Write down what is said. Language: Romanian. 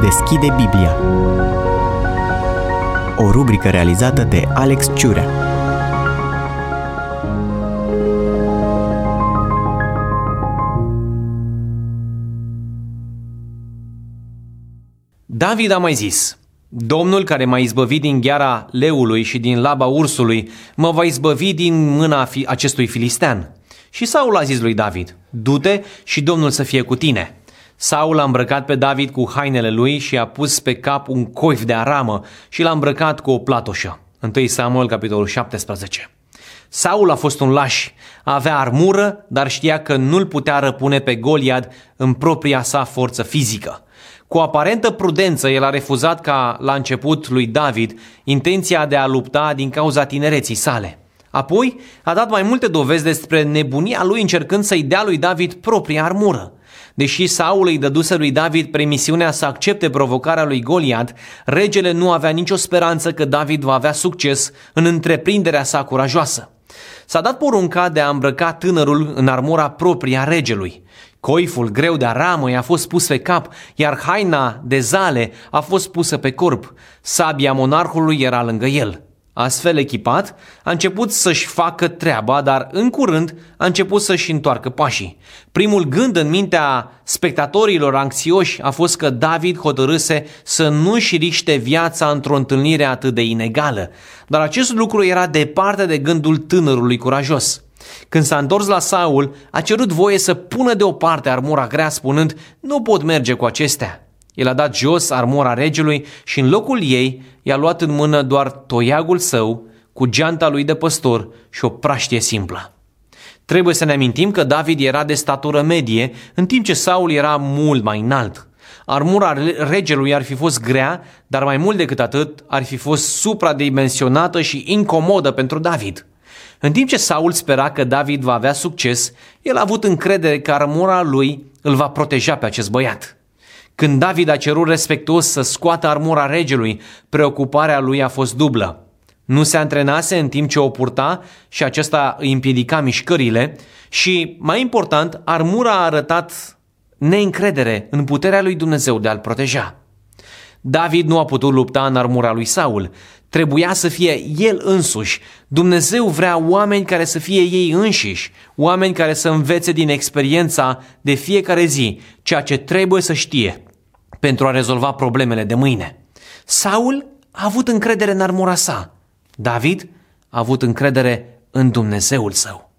deschide Biblia. O rubrică realizată de Alex Ciurea. David a mai zis: Domnul care m-a izbăvit din gheara leului și din laba ursului, mă va izbăvi din mâna acestui filistean. Și Saul a zis lui David: Du-te și Domnul să fie cu tine. Saul a îmbrăcat pe David cu hainele lui și a pus pe cap un coif de aramă și l-a îmbrăcat cu o platoșă. 1 Samuel, capitolul 17. Saul a fost un laș, avea armură, dar știa că nu-l putea răpune pe Goliad în propria sa forță fizică. Cu aparentă prudență, el a refuzat ca la început lui David intenția de a lupta din cauza tinereții sale. Apoi a dat mai multe dovezi despre nebunia lui încercând să-i dea lui David propria armură. Deși Saul îi dăduse lui David permisiunea să accepte provocarea lui Goliad, regele nu avea nicio speranță că David va avea succes în întreprinderea sa curajoasă. S-a dat porunca de a îmbrăca tânărul în armura proprie a regelui. Coiful greu de aramă i-a fost pus pe cap, iar haina de zale a fost pusă pe corp. Sabia monarhului era lângă el. Astfel echipat, a început să-și facă treaba, dar în curând a început să-și întoarcă pașii. Primul gând în mintea spectatorilor anxioși a fost că David hotărâse să nu-și riște viața într-o întâlnire atât de inegală, dar acest lucru era departe de gândul tânărului curajos. Când s-a întors la Saul, a cerut voie să pună deoparte armura grea, spunând: Nu pot merge cu acestea. El a dat jos armura regelui și în locul ei i-a luat în mână doar toiagul său cu geanta lui de păstor și o praștie simplă. Trebuie să ne amintim că David era de statură medie, în timp ce Saul era mult mai înalt. Armura regelui ar fi fost grea, dar mai mult decât atât ar fi fost supradimensionată și incomodă pentru David. În timp ce Saul spera că David va avea succes, el a avut încredere că armura lui îl va proteja pe acest băiat. Când David a cerut respectuos să scoată armura regelui, preocuparea lui a fost dublă. Nu se antrenase în timp ce o purta și acesta îi împiedica mișcările și, mai important, armura a arătat neîncredere în puterea lui Dumnezeu de a-l proteja. David nu a putut lupta în armura lui Saul. Trebuia să fie el însuși. Dumnezeu vrea oameni care să fie ei înșiși, oameni care să învețe din experiența de fiecare zi ceea ce trebuie să știe pentru a rezolva problemele de mâine. Saul a avut încredere în armura sa. David a avut încredere în Dumnezeul său.